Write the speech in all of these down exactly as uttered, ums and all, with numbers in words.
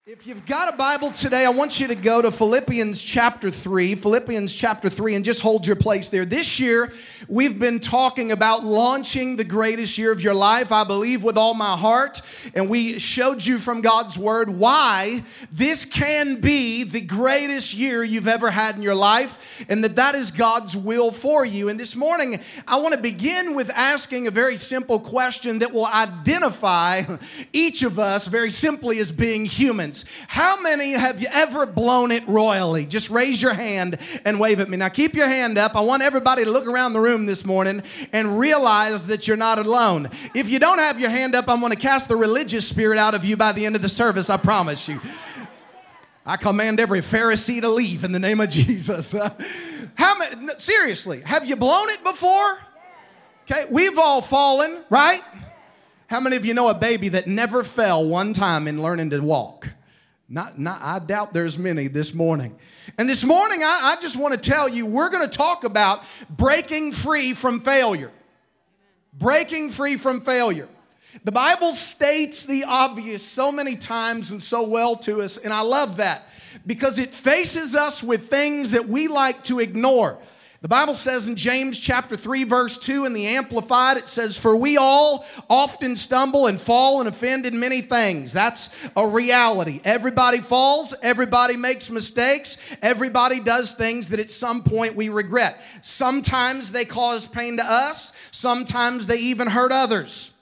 If you've got a Bible today, I want you to go to Philippians chapter three, Philippians chapter three, and just hold your place there. This year, we've been talking about launching the greatest year of your life, I believe with all my heart, and we showed you from God's Word why this can be the greatest year you've ever had in your life, and that that is God's will for you. And this morning, I want to begin with asking a very simple question that will identify each of us very simply as being human. How many have you ever blown it royally? Just raise your hand and wave at me. Now keep your hand up. I want everybody to look around the room this morning and realize that you're not alone. If you don't have your hand up, I'm going to cast the religious spirit out of you by the end of the service, I promise you. I command every Pharisee to leave in the name of Jesus. How many, seriously, have you blown it before? Okay, we've all fallen, right? How many of you know a baby that never fell one time in learning to walk? Not, not, I doubt there's many this morning. And this morning, I, I just want to tell you, we're going to talk about breaking free from failure. Breaking free from failure. The Bible states the obvious so many times and so well to us, and I love that because it faces us with things that we like to ignore. The Bible says in James chapter three, verse two, in the Amplified, it says, "For we all often stumble and fall and offend in many things." That's a reality. Everybody falls. Everybody makes mistakes. Everybody does things that at some point we regret. Sometimes they cause pain to us. Sometimes they even hurt others.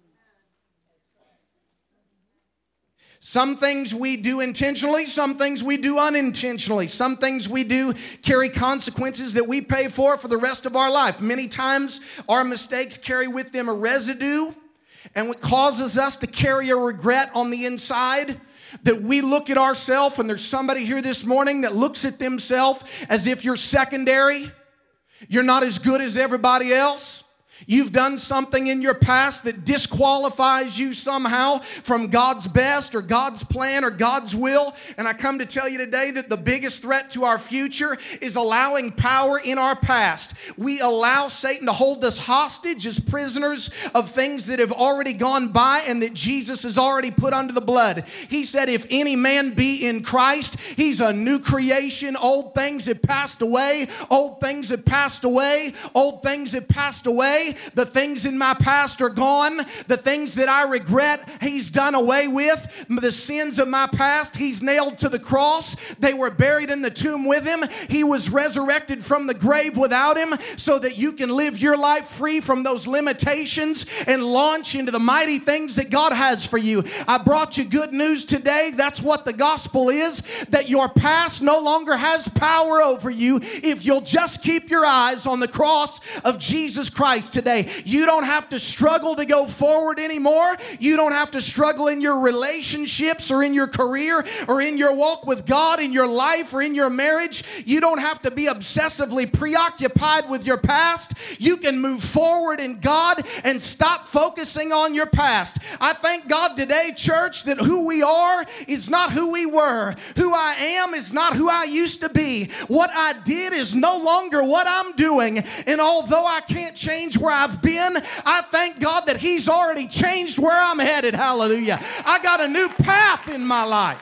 Some things we do intentionally, some things we do unintentionally. Some things we do carry consequences that we pay for for the rest of our life. Many times our mistakes carry with them a residue, and it causes us to carry a regret on the inside that we look at ourselves, and there's somebody here this morning that looks at themselves as if you're secondary. You're not as good as everybody else. You've done something in your past that disqualifies you somehow from God's best or God's plan or God's will. And I come to tell you today that the biggest threat to our future is allowing power in our past. We allow Satan to hold us hostage as prisoners of things that have already gone by and that Jesus has already put under the blood. He said, if any man be in Christ, he's a new creation. Old things have passed away. Old things have passed away. Old things have passed away. The things in my past are gone. The things that I regret, he's done away with. The sins of my past, he's nailed to the cross. They were buried in the tomb with him. He was resurrected from the grave without him so that you can live your life free from those limitations and launch into the mighty things that God has for you. I brought you good news today. That's what the gospel is, that your past no longer has power over you if you'll just keep your eyes on the cross of Jesus Christ. Today, you don't have to struggle to go forward anymore. You don't have to struggle in your relationships or in your career or in your walk with God, in your life or in your marriage. You don't have to be obsessively preoccupied with your past. You can move forward in God and stop focusing on your past. I thank God today, church, that who we are is not who we were. Who I am is not who I used to be. What I did is no longer what I'm doing. And although I can't change where I've been, I thank God that he's already changed where I'm headed. Hallelujah. I got a new path in my life.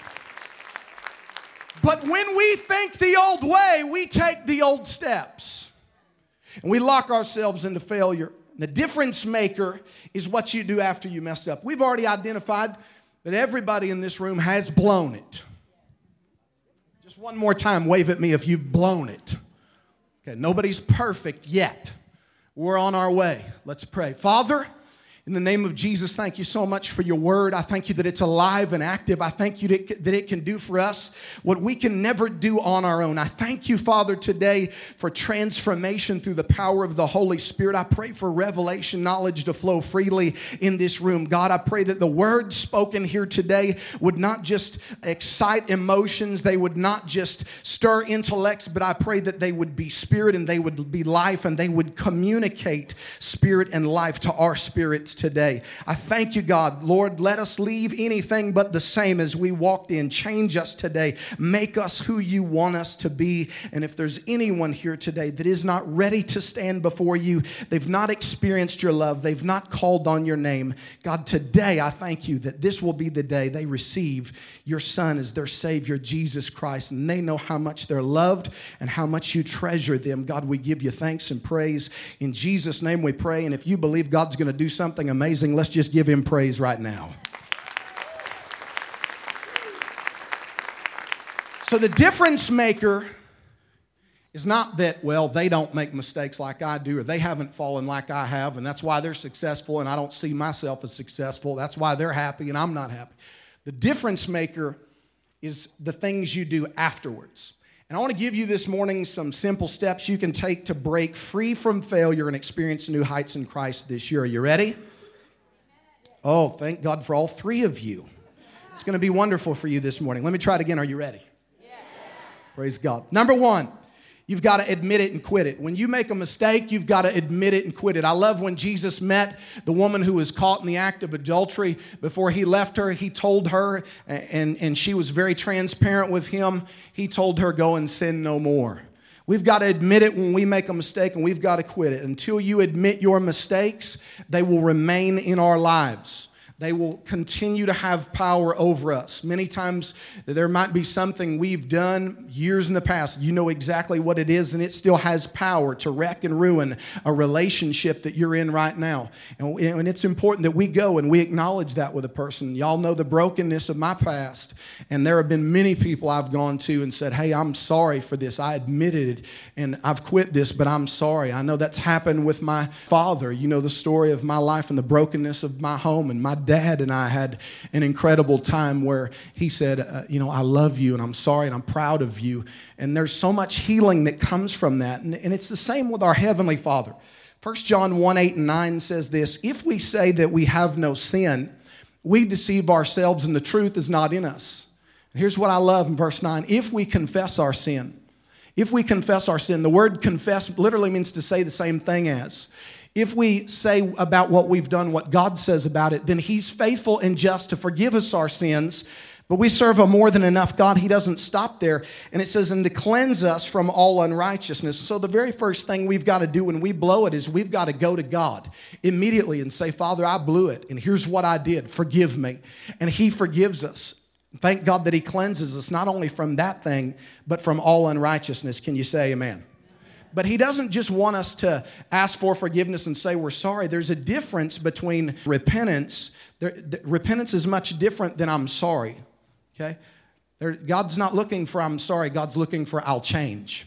But when we think the old way, we take the old steps. And we lock ourselves into failure. The difference maker is what you do after you mess up. We've already identified that everybody in this room has blown it. Just one more time, wave at me if you've blown it. Okay, nobody's perfect yet. We're on our way. Let's pray. Father, in the name of Jesus, thank you so much for your word. I thank you that it's alive and active. I thank you that it can do for us what we can never do on our own. I thank you, Father, today for transformation through the power of the Holy Spirit. I pray for revelation knowledge to flow freely in this room. God, I pray that the words spoken here today would not just excite emotions. They would not just stir intellects, but I pray that they would be spirit and they would be life and they would communicate spirit and life to our spirits experience today. I thank you, God. Lord, let us leave anything but the same as we walked in. Change us today. Make us who you want us to be. And if there's anyone here today that is not ready to stand before you, they've not experienced your love, they've not called on your name, God, today I thank you that this will be the day they receive your Son as their Savior, Jesus Christ, and they know how much they're loved and how much you treasure them. God, we give you thanks and praise. In Jesus' name we pray, and if you believe God's going to do something amazing, let's just give him praise right now. So the difference maker is not that, well, they don't make mistakes like I do, or they haven't fallen like I have, and that's why they're successful, and I don't see myself as successful. That's why they're happy, and I'm not happy. The difference maker is the things you do afterwards. And I want to give you this morning some simple steps you can take to break free from failure and experience new heights in Christ this year. Are you ready? Oh, thank God for all three of you. It's going to be wonderful for you this morning. Let me try it again. Are you ready? Yes. Praise God. Number one, you've got to admit it and quit it. When you make a mistake, you've got to admit it and quit it. I love when Jesus met the woman who was caught in the act of adultery. Before he left her, he told her, and, and she was very transparent with him, he told her, go and sin no more. We've got to admit it when we make a mistake, and we've got to quit it. Until you admit your mistakes, they will remain in our lives. They will continue to have power over us. Many times there might be something we've done years in the past. You know exactly what it is, and it still has power to wreck and ruin a relationship that you're in right now. And, and it's important that we go and we acknowledge that with a person. Y'all know the brokenness of my past, and there have been many people I've gone to and said, hey, I'm sorry for this. I admitted it, and I've quit this, but I'm sorry. I know that's happened with my father. You know the story of my life and the brokenness of my home, and my dad and I had an incredible time where he said, uh, you know, I love you and I'm sorry and I'm proud of you. And there's so much healing that comes from that. And, and it's the same with our Heavenly Father. First John one, eight and nine says this, if we say that we have no sin, we deceive ourselves and the truth is not in us. And here's what I love in verse nine, if we confess our sin, if we confess our sin, the word confess literally means to say the same thing as. If we say about what we've done what God says about it, then he's faithful and just to forgive us our sins. But we serve a more than enough God. He doesn't stop there. And it says, and to cleanse us from all unrighteousness. So the very first thing we've got to do when we blow it is we've got to go to God immediately and say, Father, I blew it. And here's what I did. Forgive me. And he forgives us. Thank God that he cleanses us not only from that thing, but from all unrighteousness. Can you say amen? But he doesn't just want us to ask for forgiveness and say we're sorry. There's a difference between repentance. There, the, repentance is much different than I'm sorry. Okay? There, God's not looking for I'm sorry. God's looking for I'll change.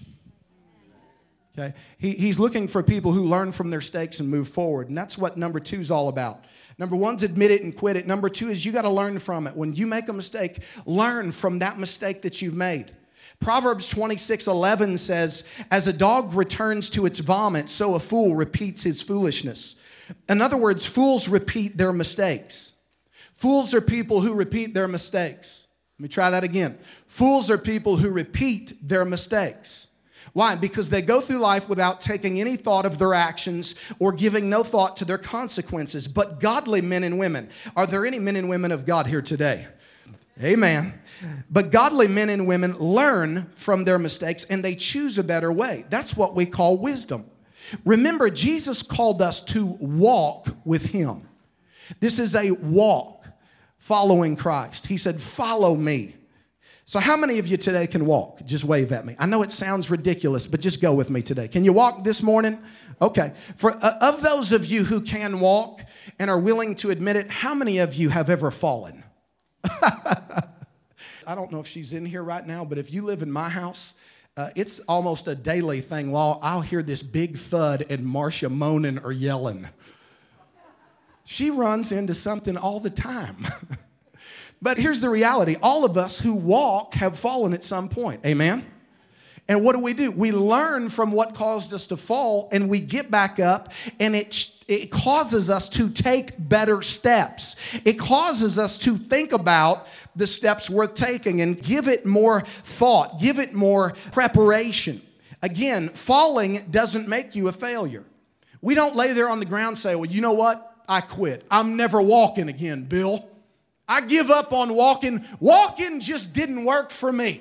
Okay? He, he's looking for people who learn from their mistakes and move forward. And that's what number two is all about. Number one's admit it and quit it. Number two is you got to learn from it. When you make a mistake, learn from that mistake that you've made. Proverbs twenty-six eleven says, as a dog returns to its vomit, so a fool repeats his foolishness. In other words, fools repeat their mistakes. Fools are people who repeat their mistakes. Let me try that again. Fools are people who repeat their mistakes. Why? Because they go through life without taking any thought of their actions or giving no thought to their consequences. But godly men and women, are there any men and women of God here today? Amen. But godly men and women learn from their mistakes and they choose a better way. That's what we call wisdom. Remember, Jesus called us to walk with him. This is a walk following Christ. He said, follow me. So how many of you today can walk? Just wave at me. I know it sounds ridiculous, but just go with me today. Can you walk this morning? Okay. For uh, of those of you who can walk and are willing to admit it, how many of you have ever fallen? I don't know if she's in here right now, but if you live in my house, uh, it's almost a daily thing. Well, I'll hear this big thud and Marcia moaning or yelling. She runs into something all the time. But here's the reality. All of us who walk have fallen at some point. Amen? And what do we do? We learn from what caused us to fall, and we get back up, and it, it causes us to take better steps. It causes us to think about the steps worth taking and give it more thought, give it more preparation. Again, falling doesn't make you a failure. We don't lay there on the ground and say, well, you know what? I quit. I'm never walking again, Bill. I give up on walking. Walking just didn't work for me.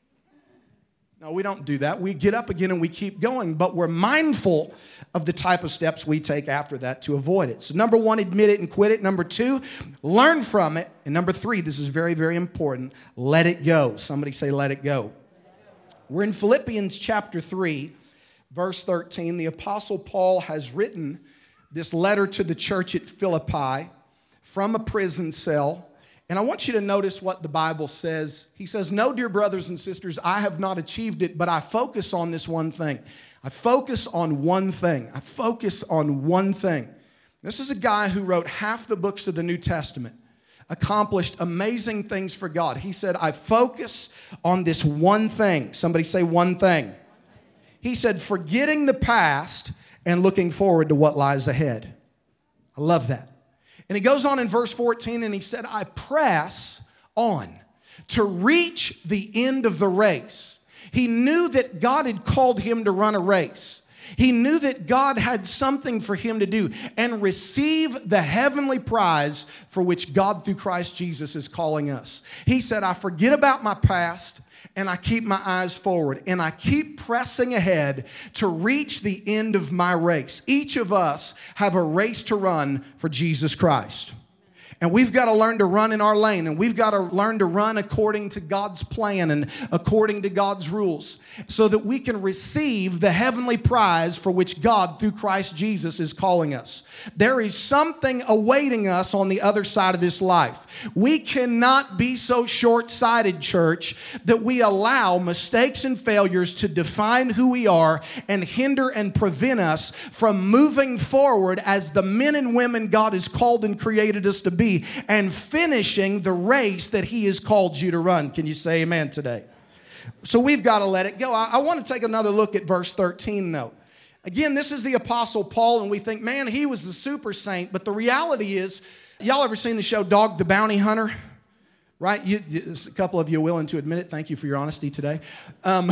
No, we don't do that. We get up again and we keep going, but we're mindful of the type of steps we take after that to avoid it. So number one, admit it and quit it. Number two, learn from it. And number three, this is very, very important, let it go. Somebody say, let it go. We're in Philippians chapter three, verse thirteen. The Apostle Paul has written this letter to the church at Philippi from a prison cell. And I want you to notice what the Bible says. He says, no, dear brothers and sisters, I have not achieved it, but I focus on this one thing. I focus on one thing. I focus on one thing. This is a guy who wrote half the books of the New Testament, accomplished amazing things for God. He said, I focus on this one thing. Somebody say one thing. He said, forgetting the past and looking forward to what lies ahead. I love that. And he goes on in verse fourteen and he said, I press on to reach the end of the race. He knew that God had called him to run a race. He knew that God had something for him to do and receive the heavenly prize for which God through Christ Jesus is calling us. He said, I forget about my past and I keep my eyes forward and I keep pressing ahead to reach the end of my race. Each of us have a race to run for Jesus Christ. And we've got to learn to run in our lane, and we've got to learn to run according to God's plan and according to God's rules so that we can receive the heavenly prize for which God, through Christ Jesus, is calling us. There is something awaiting us on the other side of this life. We cannot be so short-sighted, church, that we allow mistakes and failures to define who we are and hinder and prevent us from moving forward as the men and women God has called and created us to be, and finishing the race that He has called you to run. Can you say amen today? So we've got to let it go. I, I want to take another look at verse thirteen, though. Again, this is the Apostle Paul, and we think, man, he was the super saint. But the reality is, y'all ever seen the show Dog the Bounty Hunter? Right? You, a couple of you are willing to admit it. Thank you for your honesty today. Um,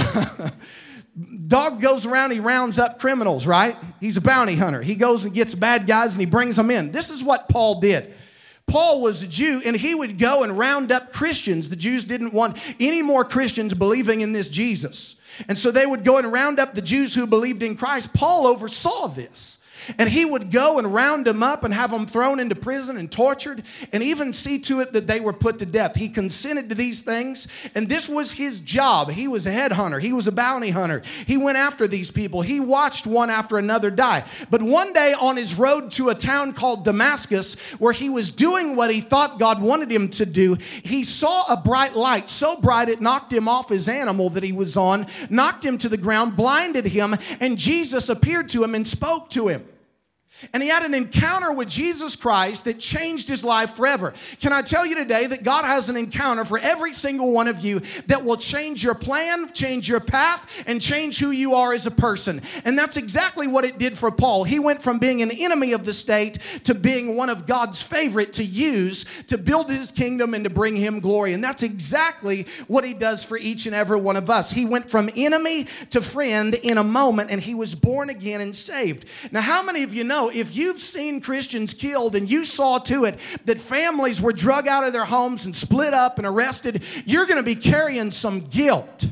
Dog goes around, he rounds up criminals, right? He's a bounty hunter. He goes and gets bad guys and he brings them in. This is what Paul did. Paul was a Jew, and he would go and round up Christians. The Jews didn't want any more Christians believing in this Jesus. And so they would go and round up the Jews who believed in Christ. Paul oversaw this. And he would go and round them up and have them thrown into prison and tortured and even see to it that they were put to death. He consented to these things, and this was his job. He was a headhunter. He was a bounty hunter. He went after these people. He watched one after another die. But one day on his road to a town called Damascus, where he was doing what he thought God wanted him to do, he saw a bright light, so bright it knocked him off his animal that he was on, knocked him to the ground, blinded him, and Jesus appeared to him and spoke to him. And he had an encounter with Jesus Christ that changed his life forever. Can I tell you today that God has an encounter for every single one of you that will change your plan, change your path, and change who you are as a person. And that's exactly what it did for Paul. He went from being an enemy of the state to being one of God's favorite to use to build his kingdom and to bring him glory. And that's exactly what he does for each and every one of us. He went from enemy to friend in a moment, and he was born again and saved. Now, how many of you know if you've seen Christians killed and you saw to it that families were drug out of their homes and split up and arrested, you're going to be carrying some guilt.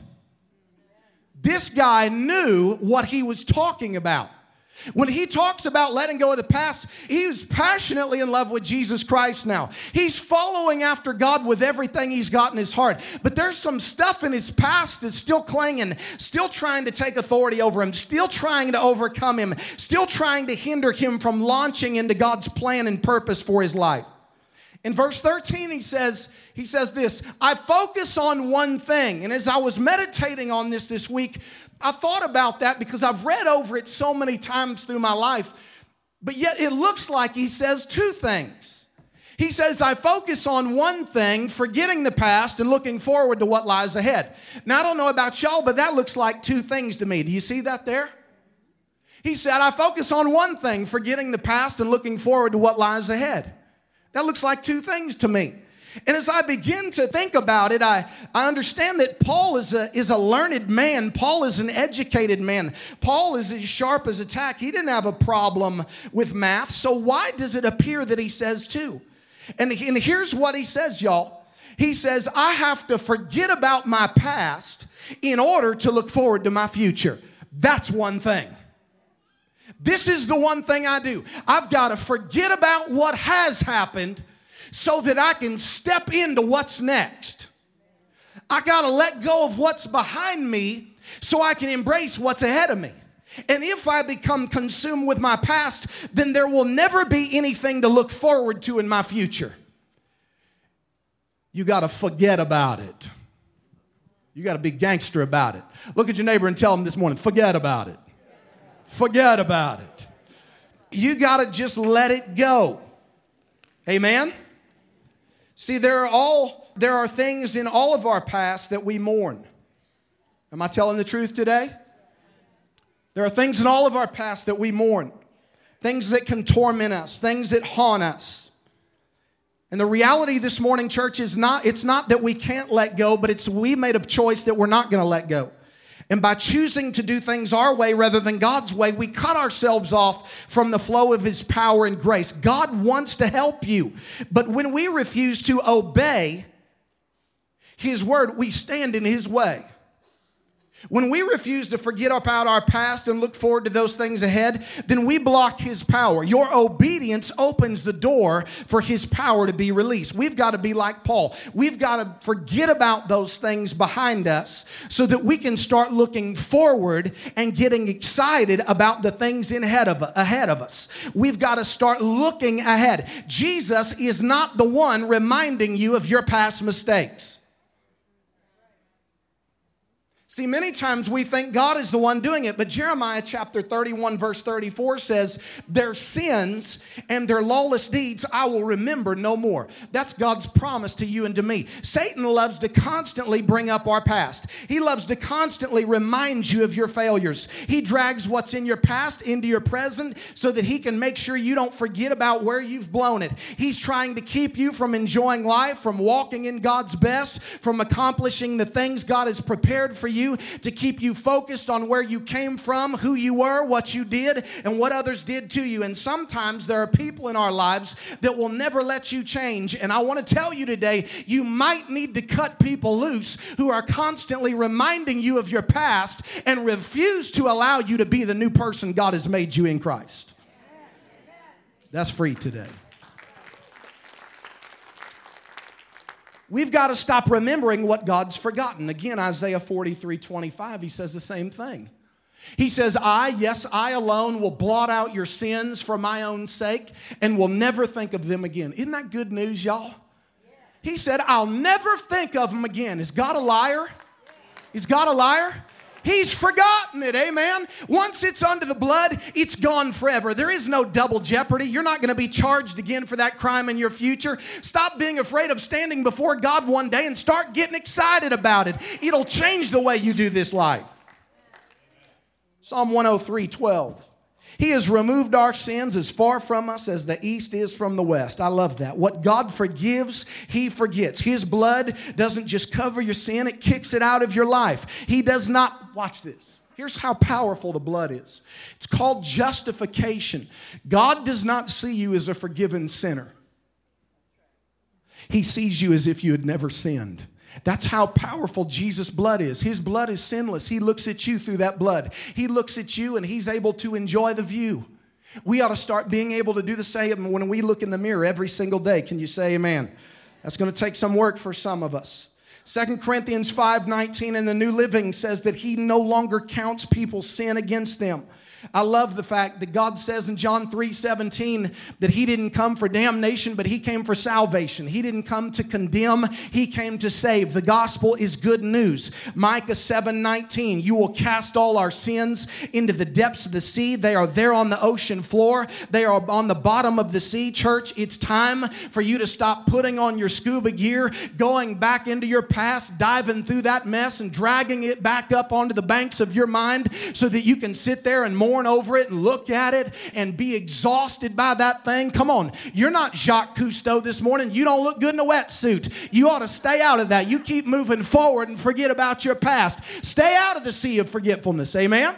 This guy knew what he was talking about. When he talks about letting go of the past, he was passionately in love with Jesus Christ now. He's following after God with everything he's got in his heart. But there's some stuff in his past that's still clinging, still trying to take authority over him, still trying to overcome him, still trying to hinder him from launching into God's plan and purpose for his life. In verse thirteen, he says, he says this, I focus on one thing. And as I was meditating on this this week, I thought about that because I've read over it so many times through my life, but yet it looks like he says two things. He says, I focus on one thing, forgetting the past and looking forward to what lies ahead. Now, I don't know about y'all, but that looks like two things to me. Do you see that there? He said, I focus on one thing, forgetting the past and looking forward to what lies ahead. That looks like two things to me. And as I begin to think about it, I, I understand that Paul is a, is a learned man. Paul is an educated man. Paul is as sharp as a tack. He didn't have a problem with math. So why does it appear that he says two? And, and here's what he says, y'all. He says, I have to forget about my past in order to look forward to my future. That's one thing. This is the one thing I do. I've got to forget about what has happened so that I can step into what's next. I got to let go of what's behind me so I can embrace what's ahead of me. And if I become consumed with my past, then there will never be anything to look forward to in my future. You got to forget about it. You got to be gangster about it. Look at your neighbor and tell him this morning, forget about it. Forget about it. You got to just let it go. Amen? See, there are all there are things in all of our past that we mourn. Am I telling the truth today? There are things in all of our past that we mourn. Things that can torment us, things that haunt us. And the reality this morning, church, is not, it's not that we can't let go, but it's we made a choice that we're not going to let go. And by choosing to do things our way rather than God's way, we cut ourselves off from the flow of His power and grace. God wants to help you. But when we refuse to obey His word, we stand in His way. When we refuse to forget about our past and look forward to those things ahead, then we block His power. Your obedience opens the door for His power to be released. We've got to be like Paul. We've got to forget about those things behind us so that we can start looking forward and getting excited about the things in ahead of, ahead of us. We've got to start looking ahead. Jesus is not the one reminding you of your past mistakes. See, many times we think God is the one doing it, but Jeremiah chapter thirty-one verse thirty-four says, their sins and their lawless deeds I will remember no more. That's God's promise to you and to me. Satan loves to constantly bring up our past. He loves to constantly remind you of your failures. He drags what's in your past into your present so that he can make sure you don't forget about where you've blown it. He's trying to keep you from enjoying life, from walking in God's best, from accomplishing the things God has prepared for you, to keep you focused on where you came from, who you were, what you did, and what others did to you. And sometimes there are people in our lives that will never let you change. And I want to tell you today, you might need to cut people loose who are constantly reminding you of your past and refuse to allow you to be the new person God has made you in Christ. That's free today. We've got to stop remembering what God's forgotten. Again, Isaiah forty-three twenty-five, he says the same thing. He says, I, yes, I alone will blot out your sins for my own sake and will never think of them again. Isn't that good news, y'all? He said, I'll never think of them again. Is God a liar? Is God a liar? He's forgotten it, amen? Once it's under the blood, it's gone forever. There is no double jeopardy. You're not going to be charged again for that crime in your future. Stop being afraid of standing before God one day and start getting excited about it. It'll change the way you do this life. Psalm one oh three twelve. He has removed our sins as far from us as the east is from the west. I love that. What God forgives, He forgets. His blood doesn't just cover your sin, it kicks it out of your life. He does not, watch this. Here's how powerful the blood is. It's called justification. God does not see you as a forgiven sinner. He sees you as if you had never sinned. That's how powerful Jesus' blood is. His blood is sinless. He looks at you through that blood. He looks at you and He's able to enjoy the view. We ought to start being able to do the same when we look in the mirror every single day. Can you say amen? That's going to take some work for some of us. Second Corinthians five nineteen in the New Living says that He no longer counts people's sin against them. I love the fact that God says in John three seventeen that He didn't come for damnation, but He came for salvation. He didn't come to condemn, He came to save. The gospel is good news. Micah seven nineteen, you will cast all our sins into the depths of the sea. They are there on the ocean floor. They are on the bottom of the sea. Church, it's time for you to stop putting on your scuba gear, going back into your past, diving through that mess and dragging it back up onto the banks of your mind so that you can sit there and mourn mourn over it and look at it and be exhausted by that thing. Come on, you're not Jacques Cousteau this morning. You don't look good in a wetsuit. You ought to stay out of that. You keep moving forward and forget about your past. Stay out of the sea of forgetfulness. Amen?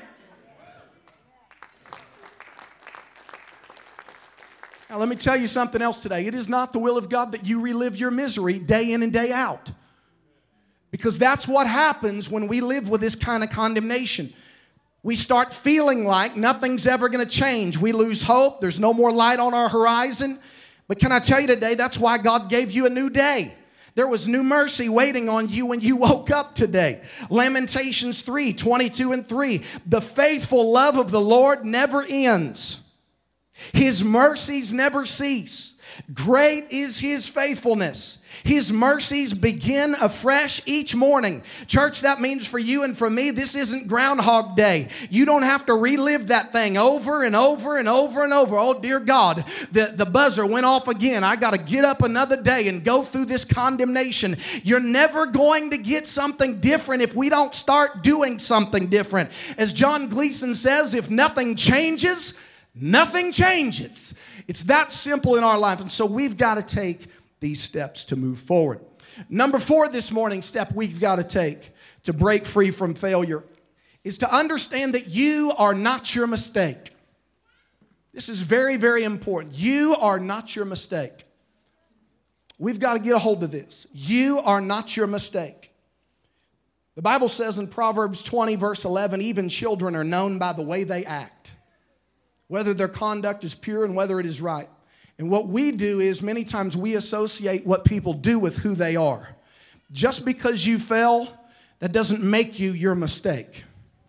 Now, let me tell you something else today. It is not the will of God that you relive your misery day in and day out. Because that's what happens when we live with this kind of condemnation. We start feeling like nothing's ever going to change. We lose hope. There's no more light on our horizon. But can I tell you today, that's why God gave you a new day. There was new mercy waiting on you when you woke up today. Lamentations three, twenty-two and three. The faithful love of the Lord never ends. His mercies never cease. Great is His faithfulness. His mercies begin afresh each morning. Church, that means for you and for me, this isn't Groundhog Day. You don't have to relive that thing over and over and over and over. Oh, dear God, the, the buzzer went off again. I got to get up another day and go through this condemnation. You're never going to get something different if we don't start doing something different. As John Gleason says, if nothing changes, nothing changes. It's that simple in our life. And so we've got to take these steps to move forward. Number four this morning step we've got to take to break free from failure is to understand that you are not your mistake. This is very, very important. You are not your mistake. We've got to get a hold of this. You are not your mistake. The Bible says in Proverbs twenty, verse eleven, even children are known by the way they act, whether their conduct is pure and whether it is right. And what we do is many times we associate what people do with who they are. Just because you fell, that doesn't make you your mistake.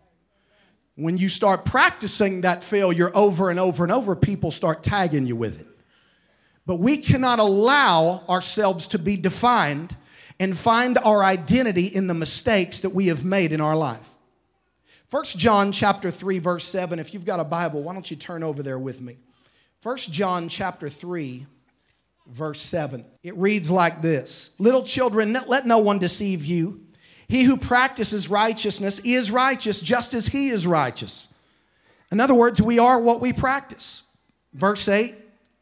When you start practicing that failure over and over and over, people start tagging you with it. But we cannot allow ourselves to be defined and find our identity in the mistakes that we have made in our life. First John chapter three, verse seven. If you've got a Bible, why don't you turn over there with me? First John chapter three, verse seven. It reads like this. Little children, let no one deceive you. He who practices righteousness is righteous just as he is righteous. In other words, we are what we practice. Verse eight.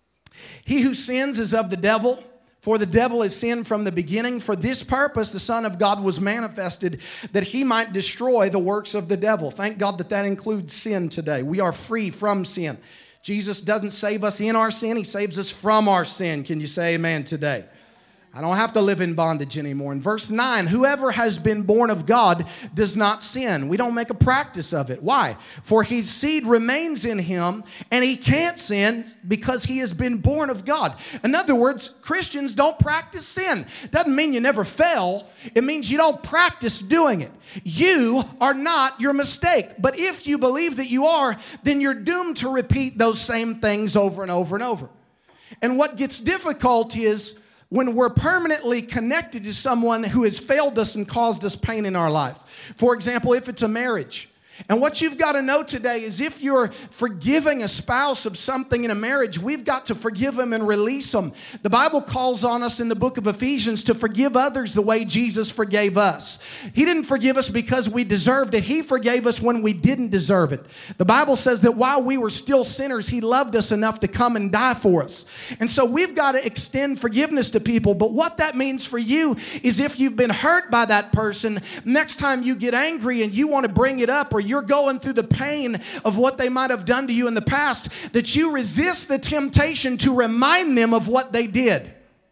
He who sins is of the devil, for the devil has sinned from the beginning. For this purpose the Son of God was manifested, that he might destroy the works of the devil. Thank God that that includes sin today. We are free from sin. Jesus doesn't save us in our sin. He saves us from our sin. Can you say amen today? I don't have to live in bondage anymore. In verse nine, whoever has been born of God does not sin. We don't make a practice of it. Why? For his seed remains in him, and he can't sin because he has been born of God. In other words, Christians don't practice sin. Doesn't mean you never fail. It means you don't practice doing it. You are not your mistake. But if you believe that you are, then you're doomed to repeat those same things over and over and over. And what gets difficult is when we're permanently connected to someone who has failed us and caused us pain in our life. For example, if it's a marriage. And what you've got to know today is if you're forgiving a spouse of something in a marriage, we've got to forgive them and release them. The Bible calls on us in the book of Ephesians to forgive others the way Jesus forgave us. He didn't forgive us because we deserved it. He forgave us when we didn't deserve it. The Bible says that while we were still sinners, He loved us enough to come and die for us. And so we've got to extend forgiveness to people. But what that means for you is if you've been hurt by that person, next time you get angry and you want to bring it up, or you're going through the pain of what they might have done to you in the past, that you resist the temptation to remind them of what they did.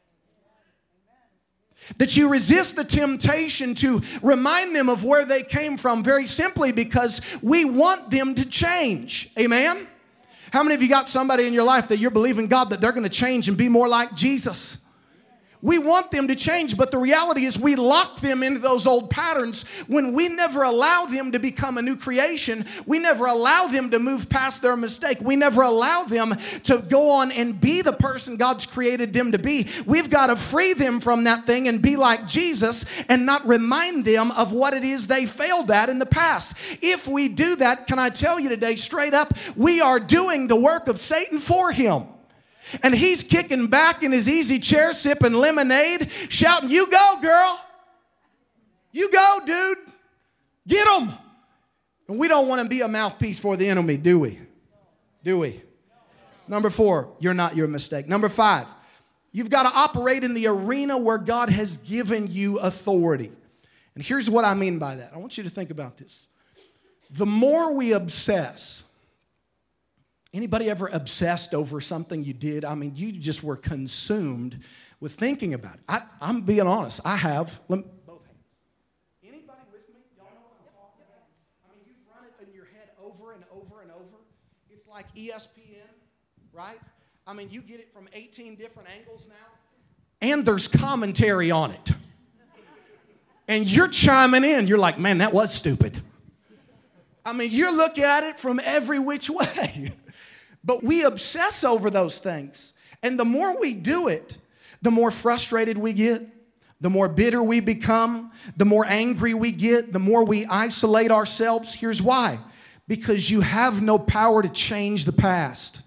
That you resist the temptation to remind them of where they came from, very simply because we want them to change. Amen? How many of you got somebody in your life that you're believing God that they're going to change and be more like Jesus? We want them to change, but the reality is we lock them into those old patterns when we never allow them to become a new creation. We never allow them to move past their mistake. We never allow them to go on and be the person God's created them to be. We've got to free them from that thing and be like Jesus and not remind them of what it is they failed at in the past. If we do that, can I tell you today, straight up, we are doing the work of Satan for him. And he's kicking back in his easy chair, sipping lemonade, shouting, "You go, girl. You go, dude. Get them." And we don't want to be a mouthpiece for the enemy, do we? Do we? Number four, you're not your mistake. Number five, you've got to operate in the arena where God has given you authority. And here's what I mean by that. I want you to think about this. The more we obsess, anybody ever obsessed over something you did? I mean, you just were consumed with thinking about it. I, I'm being honest. I have. Let me, both hands. Anybody with me? Y'all know what I'm talking about? I mean, you've run it in your head over and over and over. It's like E S P N, right? I mean, you get it from eighteen different angles now. And there's commentary on it. And you're chiming in. You're like, man, that was stupid. I mean, you look at it from every which way. But we obsess over those things. And the more we do it, the more frustrated we get, the more bitter we become, the more angry we get, the more we isolate ourselves. Here's why. Because you have no power to change the past.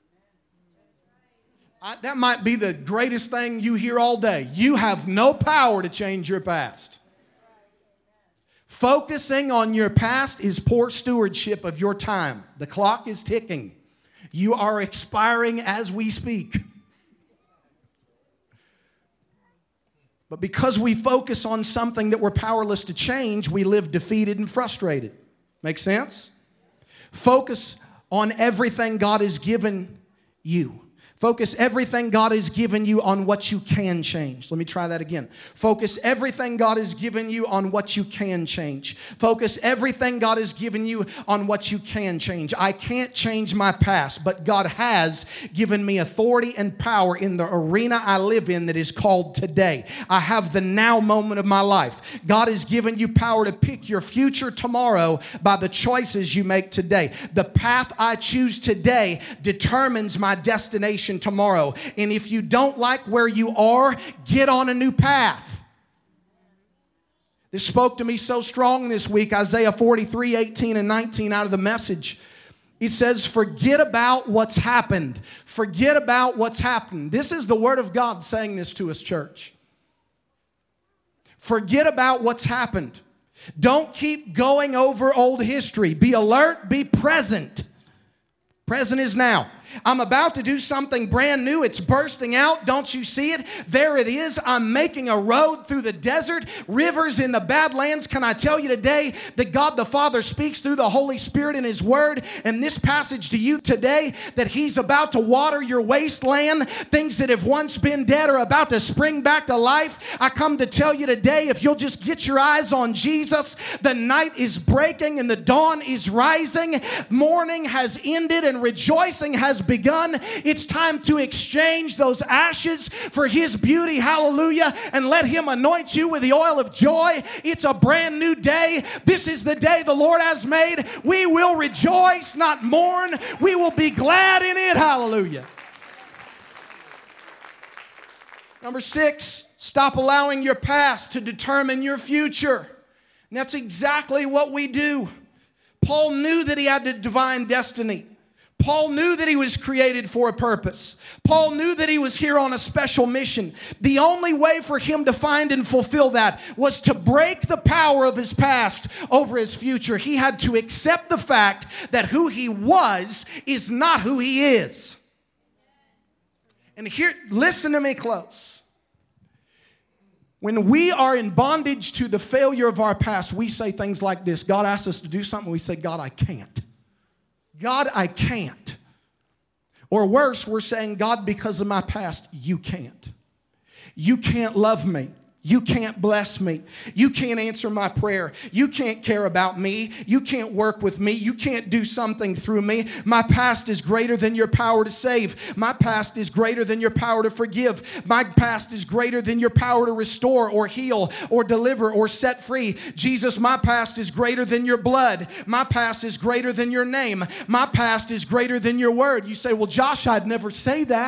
I, that might be the greatest thing you hear all day. You have no power to change your past. Focusing on your past is poor stewardship of your time. The clock is ticking. You are expiring as we speak. But because we focus on something that we're powerless to change, we live defeated and frustrated. Make sense? Focus on everything God has given you. Focus everything God has given you on what you can change. Let me try that again. Focus everything God has given you on what you can change. Focus everything God has given you on what you can change. I can't change my past, but God has given me authority and power in the arena I live in that is called today. I have the now moment of my life. God has given you power to pick your future tomorrow by the choices you make today. The path I choose today determines my destination tomorrow. And if you don't like where you are, get on a new path. This spoke to me so strong this week. Isaiah forty-three, eighteen and nineteen out of the Message. It says, forget about what's happened. Forget about what's happened. This is the Word of God saying this to us, church. Forget about what's happened. Don't keep going over old history. Be alert, be present. Present is now. I'm about to do something brand new. It's bursting out. Don't you see it? There it is. I'm making a road through the desert, rivers in the Badlands. Can I tell you today that God the Father speaks through the Holy Spirit in His Word and this passage to you today that He's about to water your wasteland. Things that have once been dead are about to spring back to life. I come to tell you today, if you'll just get your eyes on Jesus, the night is breaking and the dawn is rising. Morning has ended and rejoicing has begun. It's time to exchange those ashes for His beauty. Hallelujah. And let Him anoint you with the oil of joy. It's a brand new day. This is the day the Lord has made. We will rejoice, not mourn. We will be glad in it. Hallelujah. Number six, stop allowing your past to determine your future. And that's exactly what we do. Paul knew that he had a divine destiny. Paul knew that he was created for a purpose. Paul knew that he was here on a special mission. The only way for him to find and fulfill that was to break the power of his past over his future. He had to accept the fact that who he was is not who he is. And here, listen to me close. When we are in bondage to the failure of our past, we say things like this. God asks us to do something, we say, God, I can't. God, I can't. Or worse, we're saying, God, because of my past, you can't. You can't love me. You can't bless me. You can't answer my prayer. You can't care about me. You can't work with me. You can't do something through me. My past is greater than your power to save. My past is greater than your power to forgive. My past is greater than your power to restore or heal or deliver or set free. Jesus, my past is greater than your blood. My past is greater than your name. My past is greater than your word. You say, well, Josh, I'd never say that.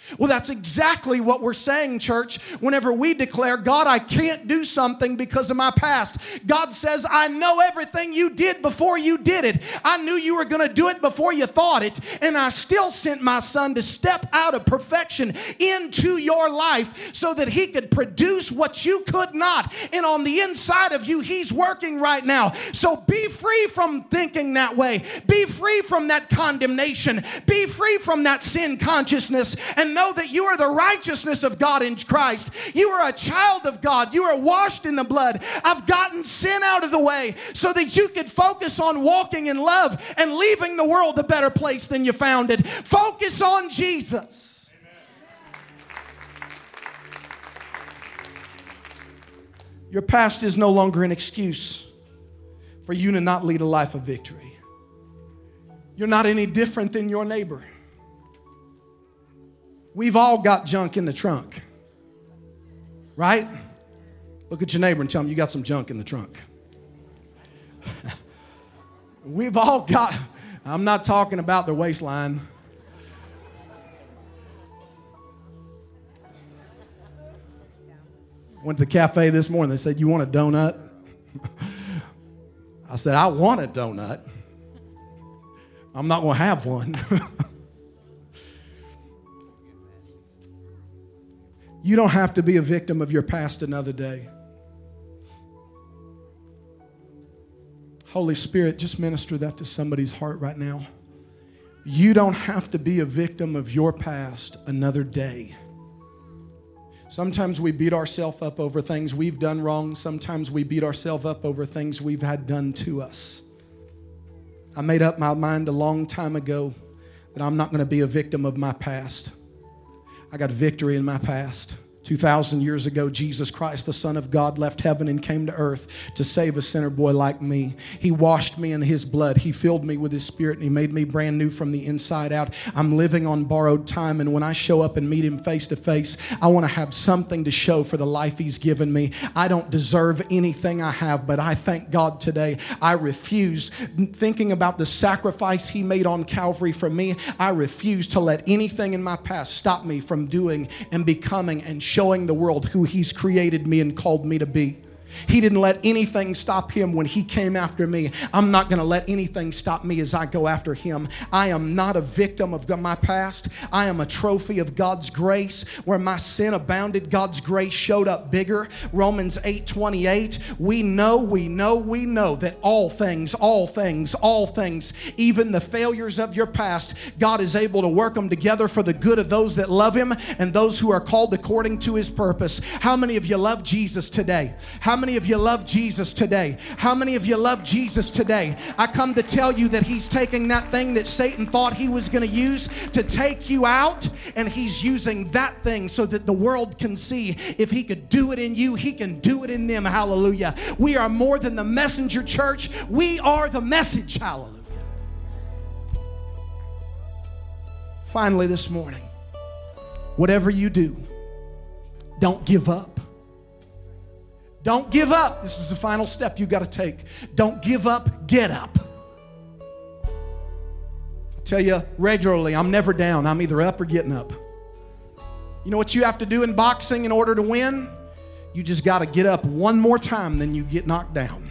Well, that's exactly what we're saying, church, whenever we declare, God, I can't do something because of my past. God says, I know everything you did before you did it. I knew you were going to do it before you thought it, and I still sent my son to step out of perfection into your life so that he could produce what you could not. And on the inside of you, he's working right now. So be free from thinking that way. Be free from that condemnation. Be free from that sin consciousness, and know that you are the righteousness of God in Christ. You are a child of God. You are washed in the blood. I've gotten sin out of the way so that you could focus on walking in love and leaving the world a better place than you found it. Focus on Jesus. Your past is no longer an excuse for you to not lead a life of victory. You're not any different than your neighbor. We've all got junk in the trunk, right? Look at your neighbor and tell him you got some junk in the trunk. We've all got, I'm not talking about their waistline. Went to the cafe this morning. They said, you want a donut? I said, I want a donut. I'm not going to have one. You don't have to be a victim of your past another day. Holy Spirit, just minister that to somebody's heart right now. You don't have to be a victim of your past another day. Sometimes we beat ourselves up over things we've done wrong. Sometimes we beat ourselves up over things we've had done to us. I made up my mind a long time ago that I'm not going to be a victim of my past. I got victory in my past. two thousand years ago, Jesus Christ, the Son of God, left heaven and came to earth to save a sinner boy like me. He washed me in his blood. He filled me with his spirit, and he made me brand new from the inside out. I'm living on borrowed time, and when I show up and meet him face to face, I want to have something to show for the life he's given me. I don't deserve anything I have, but I thank God today. I refuse, thinking about the sacrifice he made on Calvary for me, I refuse to let anything in my past stop me from doing and becoming and showing the world who he's created me and called me to be. He didn't let anything stop him when he came after me. I'm not going to let anything stop me as I go after him. I am not a victim of my past. I am a trophy of God's grace. Where my sin abounded, God's grace showed up bigger. Romans eight twenty-eight. We know, we know, we know that all things, all things, all things, even the failures of your past, God is able to work them together for the good of those that love him and those who are called according to his purpose. How many of you love Jesus today? How many How many of you love Jesus today? How many of you love Jesus today? I come to tell you that he's taking that thing that Satan thought he was going to use to take you out, and he's using that thing so that the world can see if he could do it in you, he can do it in them. Hallelujah. We are more than the messenger, church. We are the message. Hallelujah. Finally this morning, whatever you do, don't give up. Don't give up. This is the final step you got to take. Don't give up. Get up. I tell you regularly, I'm never down. I'm either up or getting up. You know what you have to do in boxing in order to win? You just got to get up one more time than you get knocked down.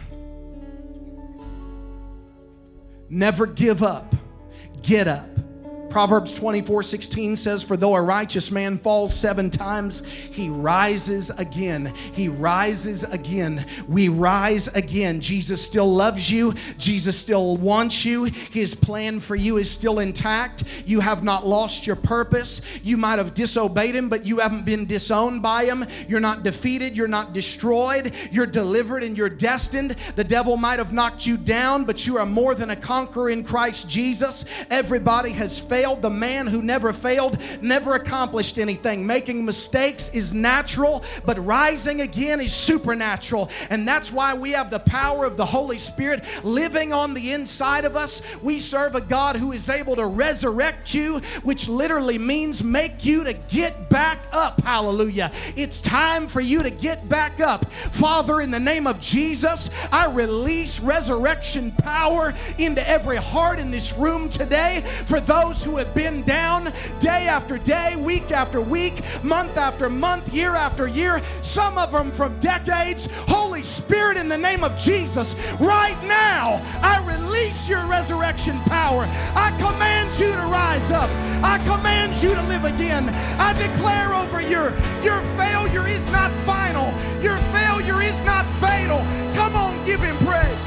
Never give up. Get up. Proverbs twenty-four sixteen says, for though a righteous man falls seven times, he rises again. He rises again. We rise again. Jesus still loves you. Jesus still wants you. His plan for you is still intact. You have not lost your purpose. You might have disobeyed him, but you haven't been disowned by him. You're not defeated. You're not destroyed. You're delivered and you're destined. The devil might have knocked you down, but you are more than a conqueror in Christ Jesus. Everybody has failed. The man who never failed never accomplished anything. Making mistakes is natural, but rising again is supernatural. And that's why we have the power of the Holy Spirit living on the inside of us. We serve a God who is able to resurrect you, which literally means make you to get back up. Hallelujah. It's time for you to get back up. Father, in the name of Jesus, I release resurrection power into every heart in this room today. For those who have been down day after day, week after week, month after month, year after year, some of them from decades. Holy Spirit, in the name of Jesus, right now, I release your resurrection power. I command you to rise up. I command you to live again. I declare over your, your failure is not final. Your failure is not fatal. Come on, give him praise.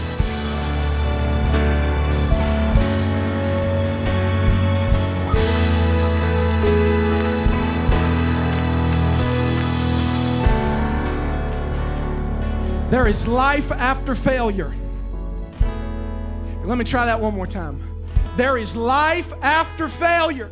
There is life after failure. Let me try that one more time. There is life after failure.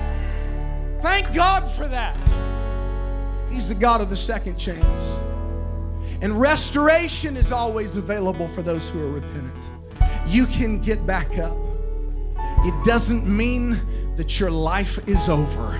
Thank God for that. He's the God of the second chance. And restoration is always available for those who are repentant. You can get back up. It doesn't mean that your life is over.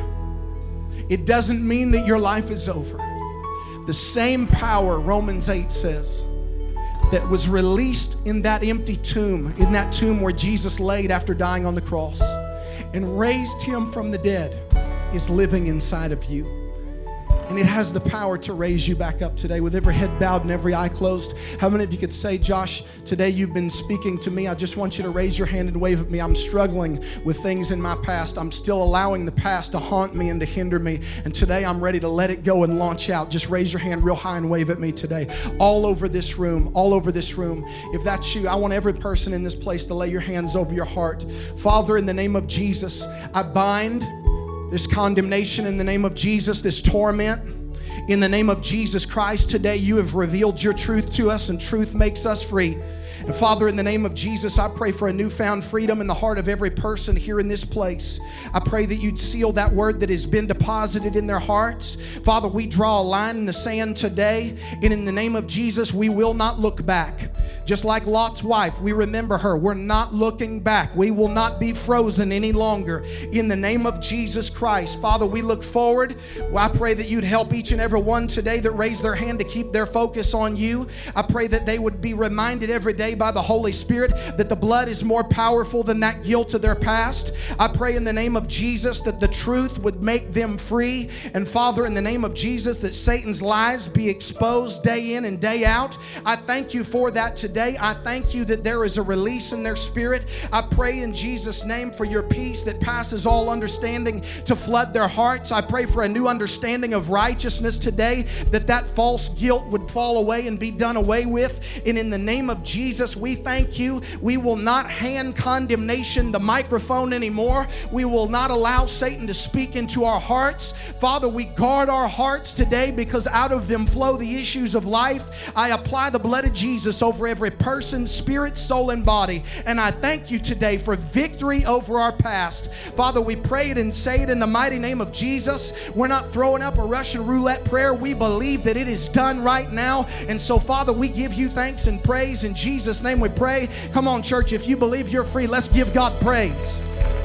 It doesn't mean that your life is over. The same power, Romans eight says, that was released in that empty tomb, in that tomb where Jesus laid after dying on the cross and raised him from the dead, is living inside of you. And it has the power to raise you back up today with every head bowed and every eye closed. How many of you could say, Josh, today you've been speaking to me. I just want you to raise your hand and wave at me. I'm struggling with things in my past. I'm still allowing the past to haunt me and to hinder me. And today I'm ready to let it go and launch out. Just raise your hand real high and wave at me today. All over this room, all over this room. If that's you, I want every person in this place to lay your hands over your heart. Father, in the name of Jesus, I bind this condemnation in the name of Jesus, this torment. In the name of Jesus Christ, today you have revealed your truth to us, and truth makes us free. And Father, in the name of Jesus, I pray for a newfound freedom in the heart of every person here in this place. I pray that you'd seal that word that has been deposited in their hearts. Father, we draw a line in the sand today, and in the name of Jesus, we will not look back. Just like Lot's wife, we remember her. We're not looking back. We will not be frozen any longer. In the name of Jesus Christ, Father, we look forward. I pray that you'd help each and every one today that raised their hand to keep their focus on you. I pray that they would be reminded every day by the Holy Spirit that the blood is more powerful than that guilt of their past. I pray in the name of Jesus that the truth would make them free. And Father, in the name of Jesus, that Satan's lies be exposed day in and day out. I thank you for that today. I thank you that there is a release in their spirit. I pray in Jesus' name for your peace that passes all understanding to flood their hearts. I pray for a new understanding of righteousness today, that that false guilt would fall away and be done away with. And in the name of Jesus, we thank you. We will not hand condemnation the microphone anymore. We will not allow Satan to speak into our hearts. Father, we guard our hearts today because out of them flow the issues of life. I apply the blood of Jesus over every person, spirit, soul, and body. And I thank you today for victory over our past. Father, we pray it and say it in the mighty name of Jesus. We're not throwing up a Russian roulette prayer. We believe that it is done right now. And so, Father, we give you thanks and praise. In Jesus' name we pray. Come on, church, if you believe you're free, let's give God praise.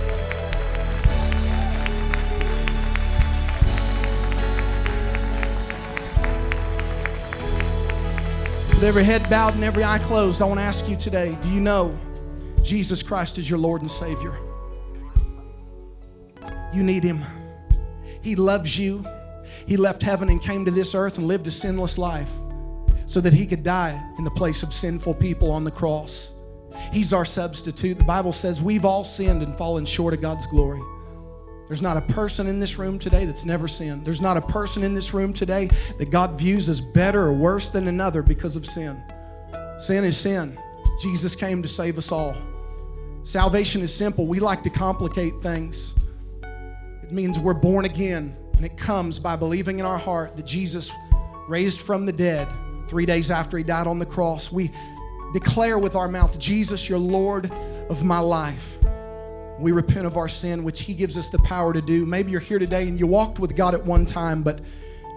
With every head bowed and every eye closed, I want to ask you today, do you know Jesus Christ is your Lord and Savior? You need him. He loves you. He left heaven and came to this earth and lived a sinless life so that he could die in the place of sinful people on the cross. He's our substitute. The Bible says we've all sinned and fallen short of God's glory. There's not a person in this room today that's never sinned. There's not a person in this room today that God views as better or worse than another because of sin. Sin is sin. Jesus came to save us all. Salvation is simple. We like to complicate things. It means we're born again, and it comes by believing in our heart that Jesus raised from the dead three days after he died on the cross. We declare with our mouth, Jesus, you're Lord of my life. We repent of our sin, which he gives us the power to do. Maybe you're here today and you walked with God at one time, but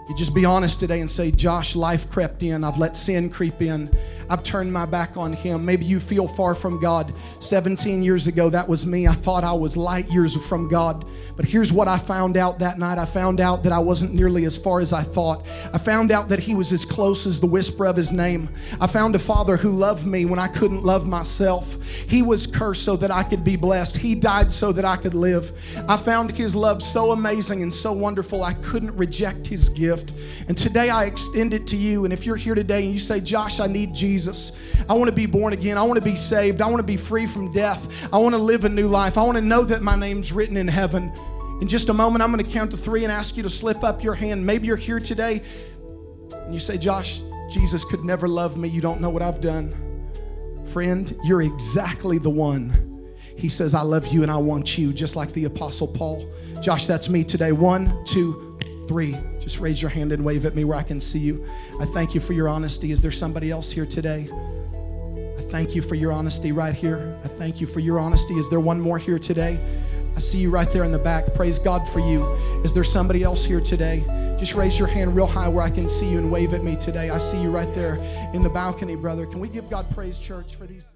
You just be honest today and say, Josh, life crept in. I've let sin creep in. I've turned my back on Him. Maybe you feel far from God. seventeen years ago, that was me. I thought I was light years from God. But here's what I found out that night. I found out that I wasn't nearly as far as I thought. I found out that He was as close as the whisper of His name. I found a Father who loved me when I couldn't love myself. He was cursed so that I could be blessed. He died so that I could live. I found His love so amazing and so wonderful, I couldn't reject His gift. And today I extend it to you. And if you're here today and you say, Josh, I need Jesus. I want to be born again. I want to be saved. I want to be free from death. I want to live a new life. I want to know that my name's written in heaven. In just a moment, I'm going to count to three and ask you to slip up your hand. Maybe you're here today and you say, Josh, Jesus could never love me. You don't know what I've done. Friend, you're exactly the one. He says, I love you and I want you, just like the Apostle Paul. Josh, that's me today. One, two, three. Just raise your hand and wave at me where I can see you. I thank you for your honesty. Is there somebody else here today? I thank you for your honesty right here. I thank you for your honesty. Is there one more here today? I see you right there in the back. Praise God for you. Is there somebody else here today? Just raise your hand real high where I can see you and wave at me today. I see you right there in the balcony, brother. Can we give God praise, church, for these?